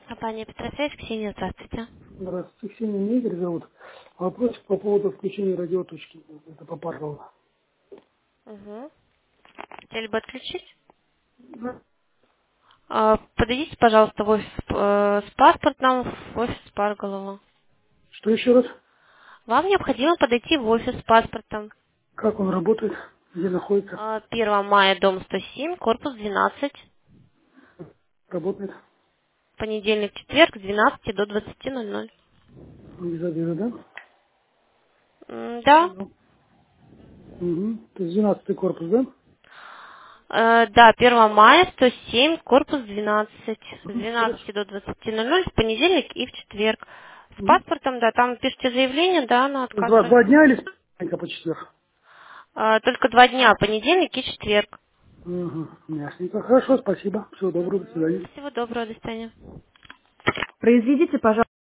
Компания Петросвязь, Ксения, здравствуйте. Здравствуйте, Ксения, меня Игорь зовут. Вопрос по поводу включения радиоточки. Это попарного. Угу. Хотели бы отключить? Да. Подойдите, пожалуйста, в офис с паспортом, в офис Парголова. Что еще раз? Вам необходимо подойти в офис с паспортом. Как он работает? Где находится? 1 мая, дом 107, корпус 12. Работает? Понедельник, четверг, с 12 до 20:00. Без обеда, да? Да. Понял. Угу. То есть 12 корпус, да? Да, 1 мая, 107, корпус 12. С Мгм, хорошо. 12 до 20:00 в понедельник и в четверг. С Мгм. паспортом, да, там пишите заявление, да, на отказ. Два дня или по четверг? Только 2 дня, понедельник и четверг. Угу. Ясненько. Хорошо, спасибо. Всего доброго, до свидания. Всего доброго, до свидания. Произведите, пожалуйста.